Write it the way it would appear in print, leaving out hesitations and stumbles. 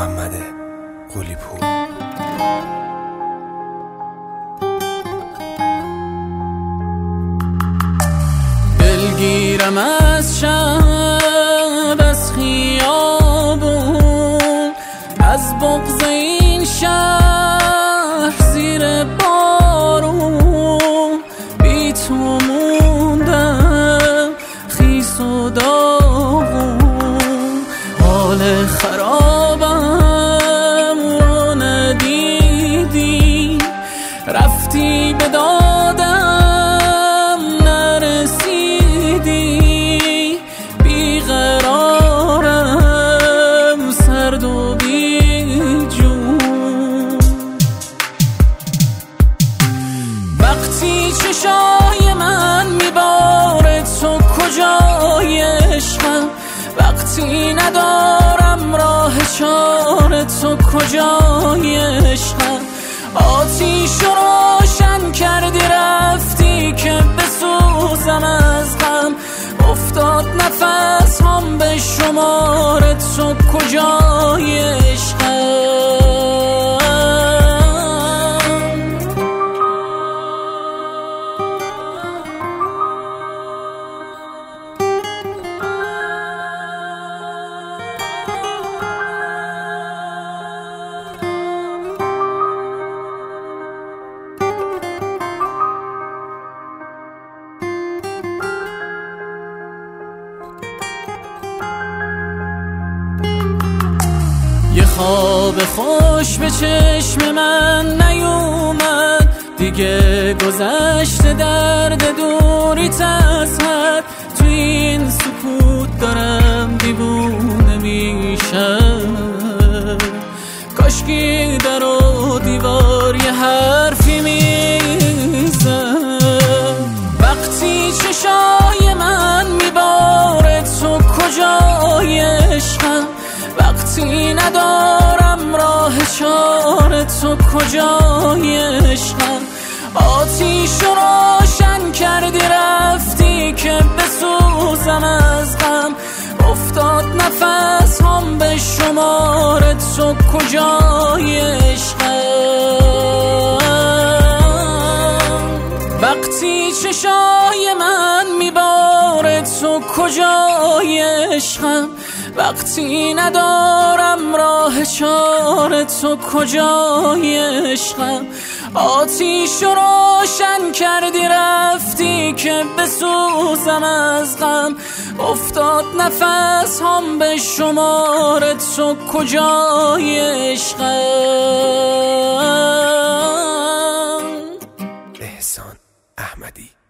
محمد قلی‌پور. دلگیرم از شب، از خیابون، از بغض این شهر زیر بارون. بی تو موندم خیس و داغون، حال خرابم رو ندیدی، رفتی به دادم نرسیدی. بیقرارم سرد و بی جون، وقتی چشای من میباره تو کجای عشقم، وقتی ندارم راه چاره تو کجای عشقم. آتیش رو روشن کردی رفتی که بسوزم از غم، افتاد نفس هم به شمار تو کجای عشقم. یه خواب خوش به چشم من نیومد دیگه، گذشته درد دوری تزهد. تو این سکوت دارم دیوونه میشم، کاشکی در و دیوار یه حرفی میزن. وقتی چشای من میباره تو کجای عشقم، وقتی ندارم راه چاره تو کجای عشقم. آتیش رو روشن کردی رفتی که بسوزم از غم، افتاد نفس هم به شمار تو کجای عشقم. وقتی چشای من میباره تو کجای عشقم، وقتی ندارم راه چاره تو کجای عشقم. آتیش رو روشن کردی رفتی که بسوزم از غم، افتاد نفس هم به شمار تو کجای عشقم. احسان احمدی.